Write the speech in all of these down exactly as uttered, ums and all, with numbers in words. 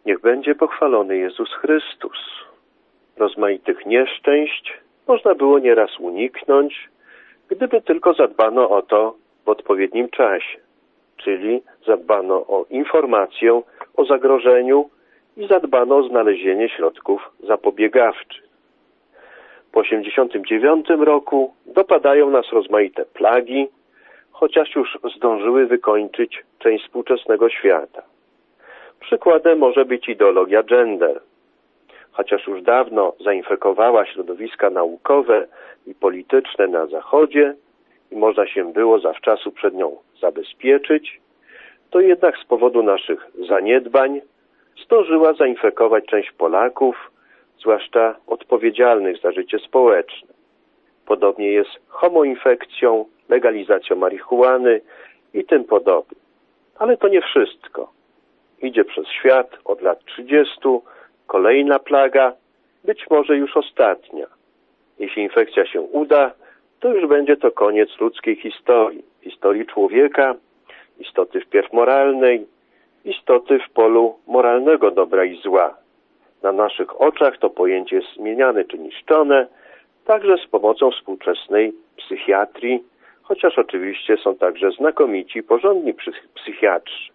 Niech będzie pochwalony Jezus Chrystus. Rozmaitych nieszczęść można było nieraz uniknąć, gdyby tylko zadbano o to w odpowiednim czasie, czyli zadbano o informację o zagrożeniu i zadbano o znalezienie środków zapobiegawczych. Po osiemdziesiątym dziewiątym roku dopadają nas rozmaite plagi, chociaż już zdążyły wykończyć część współczesnego świata. Przykładem może być ideologia gender. Chociaż już dawno zainfekowała środowiska naukowe i polityczne na Zachodzie i można się było zawczasu przed nią zabezpieczyć, to jednak z powodu naszych zaniedbań zdążyła zainfekować część Polaków, zwłaszcza odpowiedzialnych za życie społeczne. Podobnie jest homoinfekcją, legalizacją marihuany i tym podobnym. Ale to nie wszystko. Idzie przez świat od lat trzydziestu kolejna plaga, być może już ostatnia. Jeśli infekcja się uda, to już będzie to koniec ludzkiej historii. Historii człowieka, istoty wpierw moralnej, istoty w polu moralnego dobra i zła. Na naszych oczach to pojęcie jest zmieniane czy niszczone, także z pomocą współczesnej psychiatrii, chociaż oczywiście są także znakomici, porządni psychiatrzy.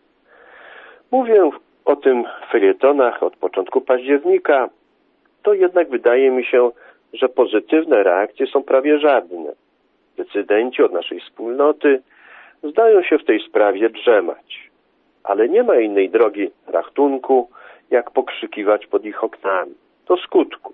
Mówię o tym w felietonach od początku października, to jednak wydaje mi się, że pozytywne reakcje są prawie żadne. Decydenci od naszej wspólnoty zdają się w tej sprawie drzemać, ale nie ma innej drogi rachtunku, jak pokrzykiwać pod ich oknami. Do skutku.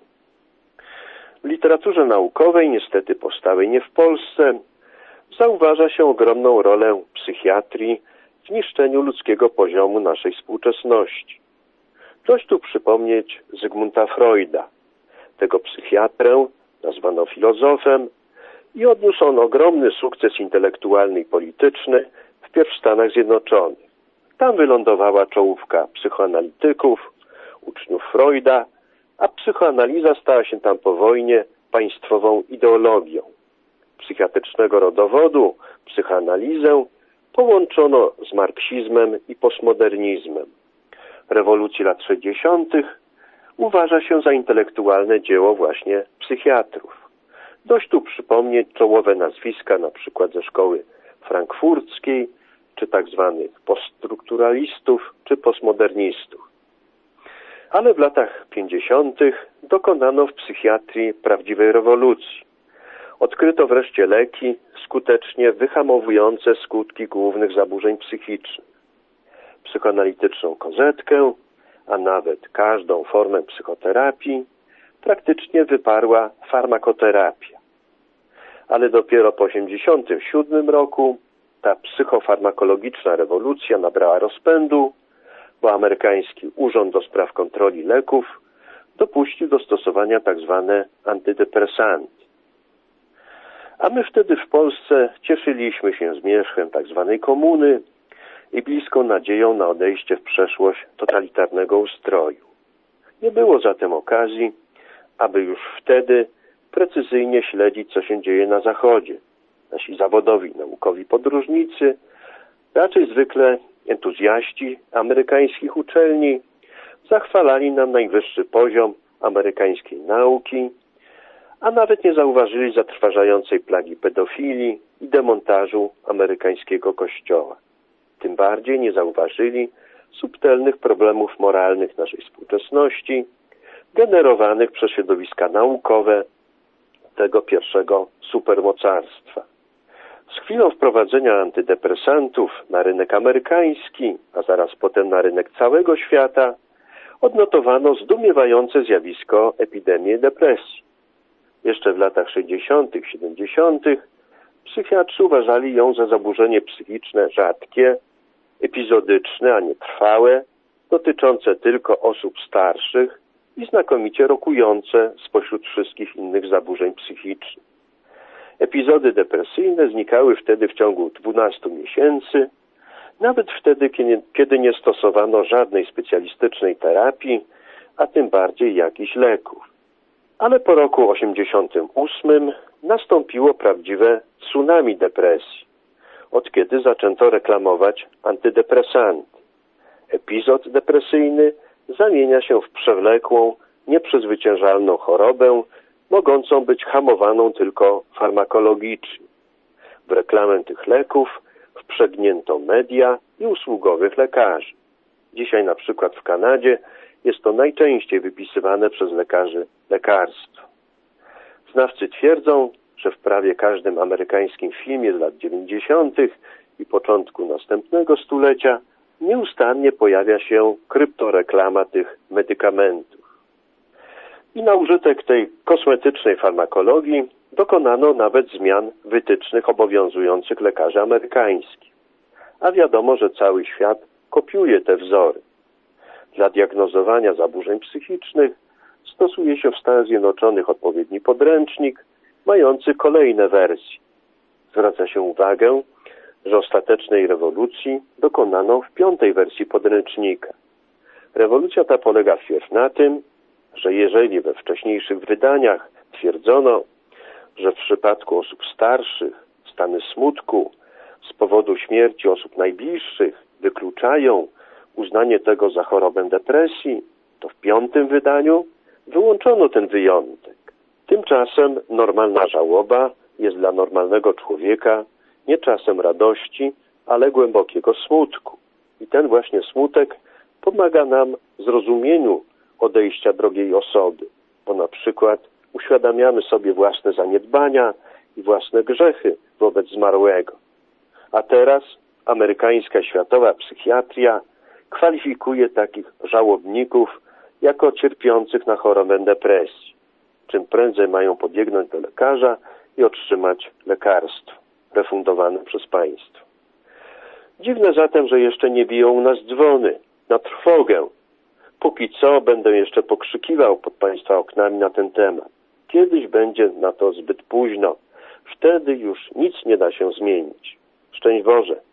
W literaturze naukowej, niestety powstałej nie w Polsce, zauważa się ogromną rolę psychiatrii w niszczeniu ludzkiego poziomu naszej współczesności. Dość tu przypomnieć Zygmunta Freuda. Tego psychiatrę nazwano filozofem i odniósł on ogromny sukces intelektualny i polityczny wpierw w Stanach Zjednoczonych. Tam wylądowała czołówka psychoanalityków, uczniów Freuda, a psychoanaliza stała się tam po wojnie państwową ideologią. Psychiatrycznego rodowodu, psychoanalizę połączono z marksizmem i postmodernizmem. Rewolucji lat sześćdziesiątych uważa się za intelektualne dzieło właśnie psychiatrów. Dość tu przypomnieć czołowe nazwiska na przykład ze szkoły frankfurckiej, czy tak zwanych poststrukturalistów, czy postmodernistów. Ale w latach pięćdziesiątych dokonano w psychiatrii prawdziwej rewolucji. Odkryto wreszcie leki skutecznie wyhamowujące skutki głównych zaburzeń psychicznych. Psychoanalityczną kozetkę, a nawet każdą formę psychoterapii praktycznie wyparła farmakoterapia. Ale dopiero po osiemdziesiątym siódmym roku ta psychofarmakologiczna rewolucja nabrała rozpędu, bo amerykański Urząd do Spraw Kontroli Leków dopuścił do stosowania tzw. antydepresanty. A my wtedy w Polsce cieszyliśmy się zmierzchem tzw. komuny i bliską nadzieją na odejście w przeszłość totalitarnego ustroju. Nie było zatem okazji, aby już wtedy precyzyjnie śledzić, co się dzieje na Zachodzie. Nasi zawodowi, naukowi podróżnicy, raczej zwykle entuzjaści amerykańskich uczelni, zachwalali nam najwyższy poziom amerykańskiej nauki, a nawet nie zauważyli zatrważającej plagi pedofilii i demontażu amerykańskiego kościoła. Tym bardziej nie zauważyli subtelnych problemów moralnych naszej współczesności, generowanych przez środowiska naukowe tego pierwszego supermocarstwa. Z chwilą wprowadzenia antydepresantów na rynek amerykański, a zaraz potem na rynek całego świata, odnotowano zdumiewające zjawisko epidemii depresji. Jeszcze w latach sześćdziesiątych, siedemdziesiątych psychiatrzy uważali ją za zaburzenie psychiczne rzadkie, epizodyczne, a nie trwałe, dotyczące tylko osób starszych i znakomicie rokujące spośród wszystkich innych zaburzeń psychicznych. Epizody depresyjne znikały wtedy w ciągu dwunastu miesięcy, nawet wtedy, kiedy nie stosowano żadnej specjalistycznej terapii, a tym bardziej jakichś leków. Ale po roku osiemdziesiątym ósmym nastąpiło prawdziwe tsunami depresji, od kiedy zaczęto reklamować antydepresanty. epizod depresyjny zamienia się w przewlekłą, nieprzezwyciężalną chorobę, mogącą być hamowaną tylko farmakologicznie. W reklamę tych leków wprzęgnięto media i usługowych lekarzy. Dzisiaj na przykład w Kanadzie jest to najczęściej wypisywane przez lekarzy lekarstwo. Znawcy twierdzą, że w prawie każdym amerykańskim filmie z lat dziewięćdziesiątych i początku następnego stulecia nieustannie pojawia się kryptoreklama tych medykamentów. I na użytek tej kosmetycznej farmakologii dokonano nawet zmian wytycznych obowiązujących lekarzy amerykańskich. A wiadomo, że cały świat kopiuje te wzory. Dla diagnozowania zaburzeń psychicznych stosuje się w Stanach Zjednoczonych odpowiedni podręcznik mający kolejne wersje. Zwraca się uwagę, że ostatecznej rewolucji dokonano w piątej wersji podręcznika. Rewolucja ta polega wpierw na tym, że jeżeli we wcześniejszych wydaniach twierdzono, że w przypadku osób starszych stany smutku z powodu śmierci osób najbliższych wykluczają uznanie tego za chorobę depresji, to w piątym wydaniu wyłączono ten wyjątek. Tymczasem normalna żałoba jest dla normalnego człowieka nie czasem radości, ale głębokiego smutku. I ten właśnie smutek pomaga nam w zrozumieniu odejścia drogiej osoby, bo na przykład uświadamiamy sobie własne zaniedbania i własne grzechy wobec zmarłego. A teraz amerykańska światowa psychiatria kwalifikuje takich żałobników jako cierpiących na chorobę depresji. Czym prędzej mają podbiegnąć do lekarza i otrzymać lekarstwo refundowane przez państwo. Dziwne zatem, że jeszcze nie biją u nas dzwony na trwogę. Póki co będę jeszcze pokrzykiwał pod państwa oknami na ten temat. Kiedyś będzie na to zbyt późno. Wtedy już nic nie da się zmienić. Szczęść Boże.